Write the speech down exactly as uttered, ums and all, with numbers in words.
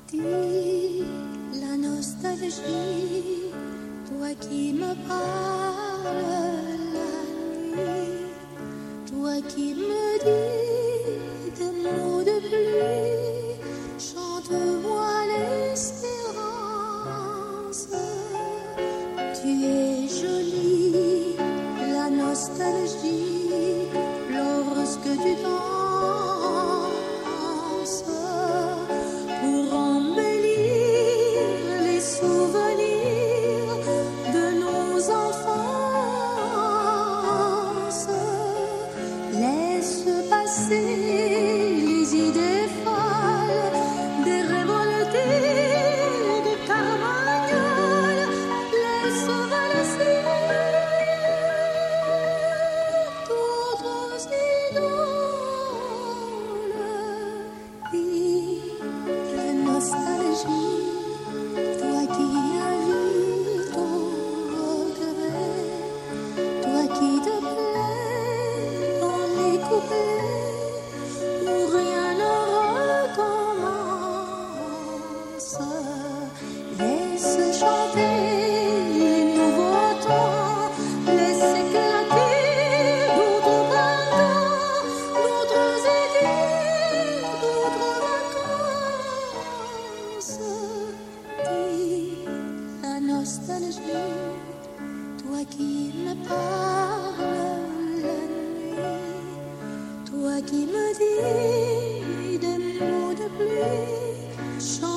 Dis la nostalgie, toi qui me parles la nuit, toi qui me dis des mots de pluie, chante-moi l'espérance. Tu es jolie, la nostalgie, lorsque tu danses, pour embellir les souvenirs de nos enfances. Laisse passer les idées folles des révoltés de Carmagnole. Laisse valser d'autres idoles. Vis la nostalgie, toi qui invites au regret, toi qui te plais dans les couplets où rien ne recommence. Laisse chanter les nouveaux temps, laisse éclater d'autres printemps, d'autres étés, d'autres vacances. Dis la nostalgie, toi qui me parles la nuit, toi qui me dis des mots de pluie, chante